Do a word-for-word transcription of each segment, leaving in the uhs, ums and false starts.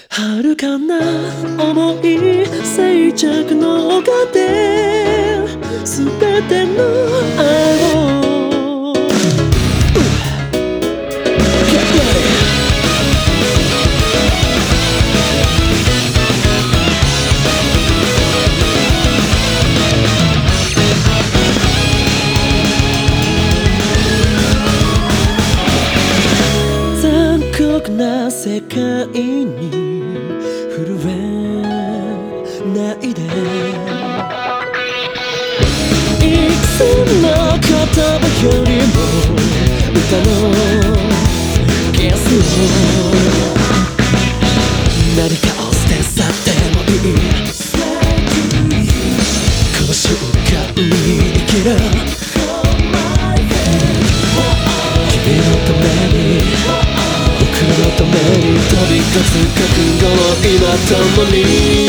遥かな想い静寂の丘で全ての愛を残酷な世界に震えないでいくつの言葉よりも歌のゲスを何かを捨て去ってもいいこの瞬間に生きる君のために僕のために飛び立つ覚悟を今共に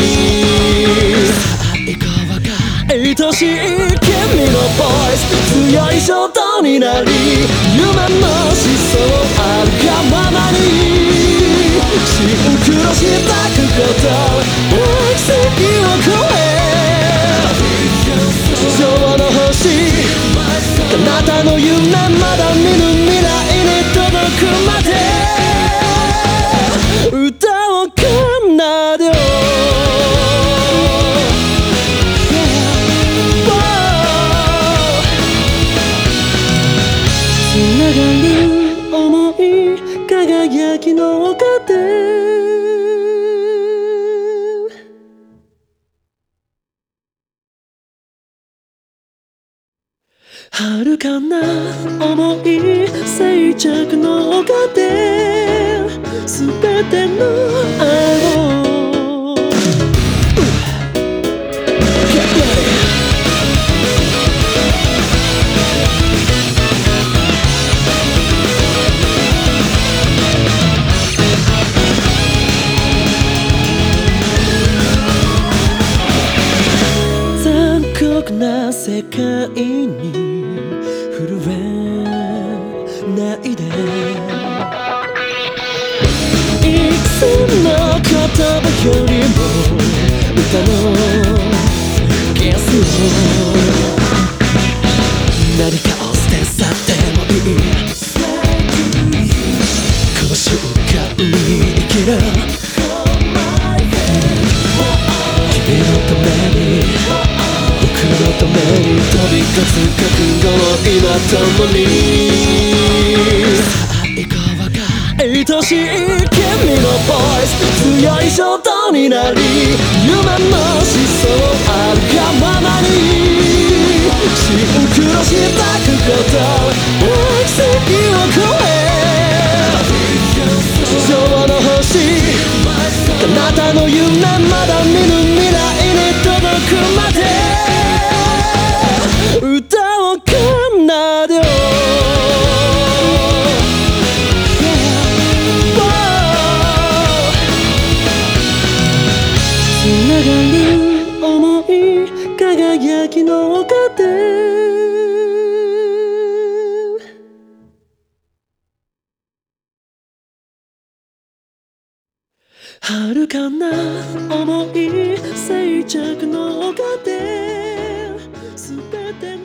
さあ行こうか愛しい君のボイス強い衝動になり夢も思想あるがままにシンクロしたくこと奇跡を超え地上の星あなたの夢まだ見ぬ未来に届くまで歌を奏でようつながる想い輝きの丘で遥かな想い静寂の丘で全ての愛を残酷な世界に震えないでいくつの言葉よりも歌のゲスを何かを捨て去ってもいいこの瞬間に生きる君のために僕のために飛び立つ覚悟を今共にさあ行こうか愛しい君のボイス強い衝動になり夢も思想あるがままにシンクロしたくこと奇跡を超え地上の星あなたの夢まだ見ぬ未来に届くまで歌を奏でようつながる想い輝きの丘で遥かな想い静寂の丘で全ての